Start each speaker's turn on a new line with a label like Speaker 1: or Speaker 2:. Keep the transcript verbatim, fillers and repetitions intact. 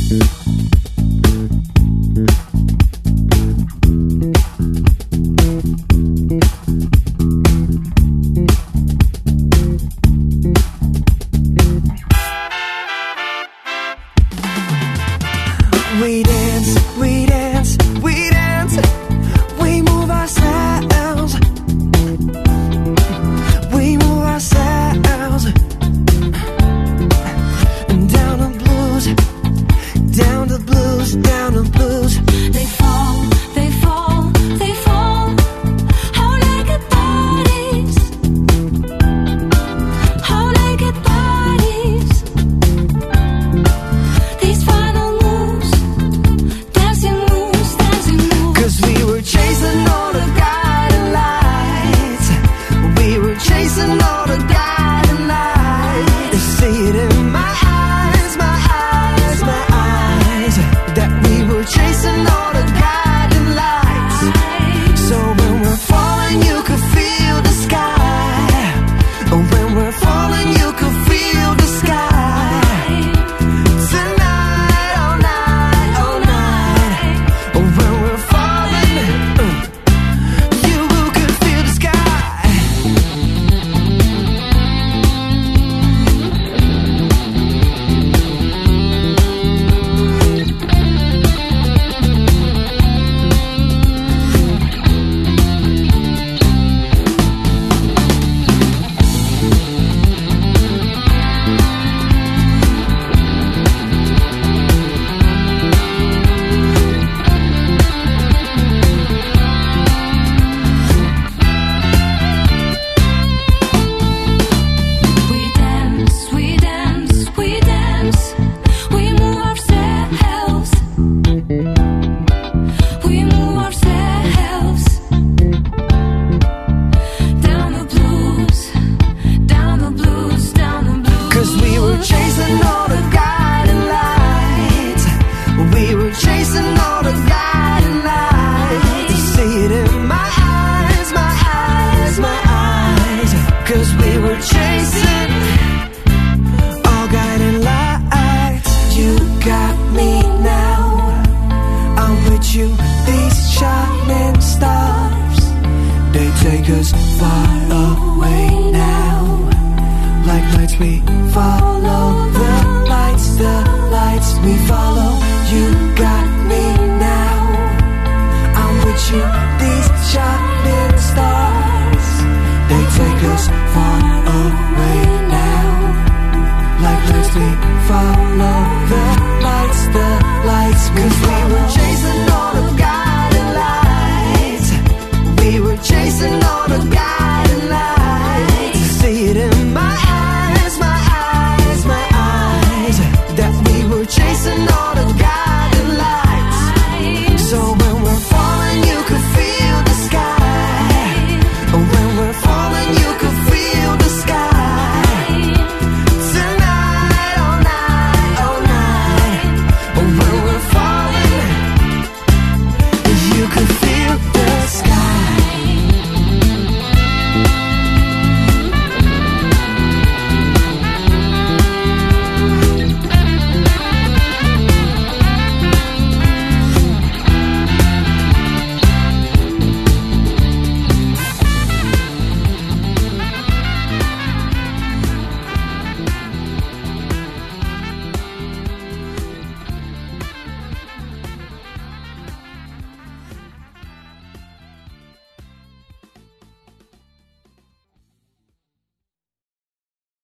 Speaker 1: We dance, we dance, we dance. We move ourselves. We move ourselves. Down the blues, down the blues, down the blues.
Speaker 2: They fall, they fall, they fall. How naked bodies, how naked bodies. These final moves, dancing moves, dancing moves.
Speaker 1: 'Cause we were chasing all the guiding lights. We were chasing all the guiding lights. They see it in my eyes, my eyes, my eyes, that we were chasing all the guiding lights. So when we're falling, you could feel the sky. When we're falling, you could feel the sky. Tonight, all night, all night. When we're falling, uh, you could feel the sky.
Speaker 2: We dance, we dance, we dance. We move ourselves. We move ourselves. Down the blues, down the blues, down the blues.
Speaker 1: 'Cause we were chasing all the guiding lights. We were chasing all the guiding lights. You see it in my eyes, my eyes, my eyes. 'Cause we were chasing all guiding lights. You got me now. I'm with you, these shining stars. They take us far away now. Like lights we follow, the lights, the lights we follow. You got me now. I'm with you, these shining stars. They take us far away now. Like lights we follow.